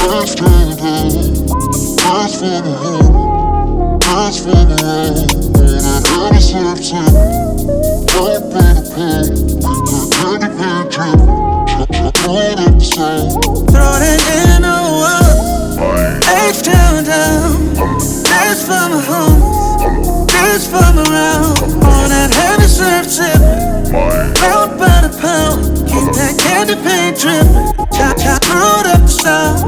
Dance to the groove, dance for the hood, dance for the road. On that heavy surf tip, right by the pool, with that candy paint drip. Throw it up the sound, Throw that in the wall. H-Town down. Dance for my homies, dance for my round. On that heavy surf tip, right by the pound. Keep that candy paint drippin'. Throw it up the sound.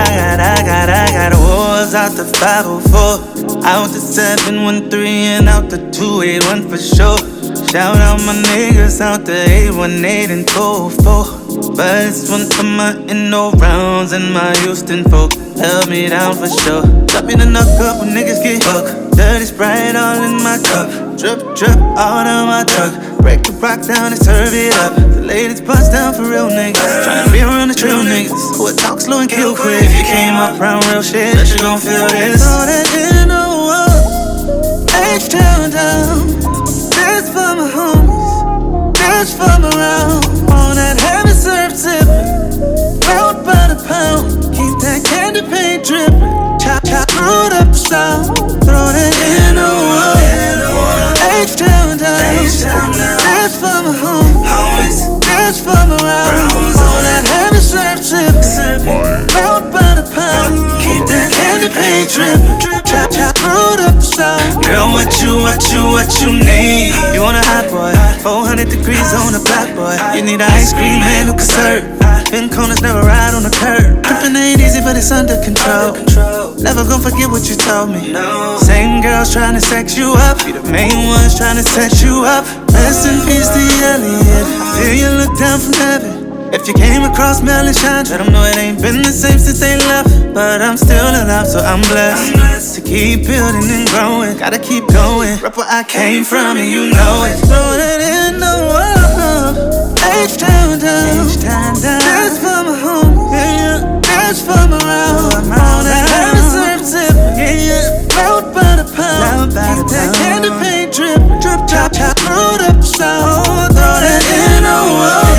I got wars out the 504, out the 713 and out the 281 for sure. Shout out my niggas out the 818 and 204. But this one for my Indo rounds and my Houston folk. Held me down for sure. Drop me the knock up when niggas get hooked. Dirty Sprite all in my cup. Drip, drip all down my truck. Break the rock down and serve it up. The ladies bust down for real niggas. Tryna be around the trill niggas who would talk slow and kill quick. If you came up around real shit, bet you gon' feel this. Throw that in the wall. H-Town down. Dance for my homies, dance for my round. On that heavy surf tippin', round by the pound. Keep that candy paint drippin'. Throw it up the sound. Throw that in the wall. H-Town down. Dance for my homies, dance for my round. On that heavy surf tippin', round by the pound. Keep that candy paint drippin'. Throw it up the sound. Girl, what you need? You want a hot boy, 400 degrees on the black boy. You need an ice cream man who can serve. Been corners, never ride on the curb. Trippin' ain't easy, but it's under control. Never gon' forget what you told me. Same girls tryna sex you up, be the main ones tryna set you up. Rest in peace to Elliot. I feel you look down from heaven. If you came across Mel and Shine, let them know it ain't been the same since they left. But I'm still alive, so I'm blessed to keep building and growing. Gotta keep going, rep where I came from and you know it. Throw it in the wall. H-Town down. Dance for my homies, dance for my round. On that heavy surf tip, round by the pound. Keep that candy paint drip, throw it up the sound. Throw that in the wall.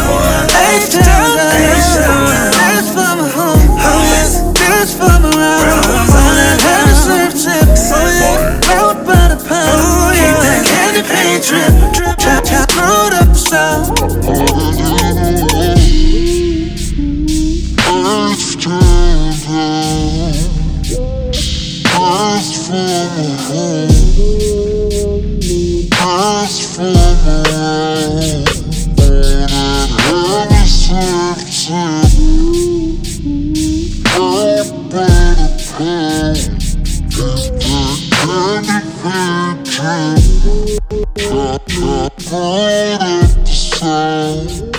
H-Town down. Dance for my homies, dance for my round. On that heavy surf tip, round by the pound. Keep that candy paint drip, throw it up the sound. Dance for my round. On that heavy surf tip, right by the pound. Keep that candy paint drip, throw it up the sound.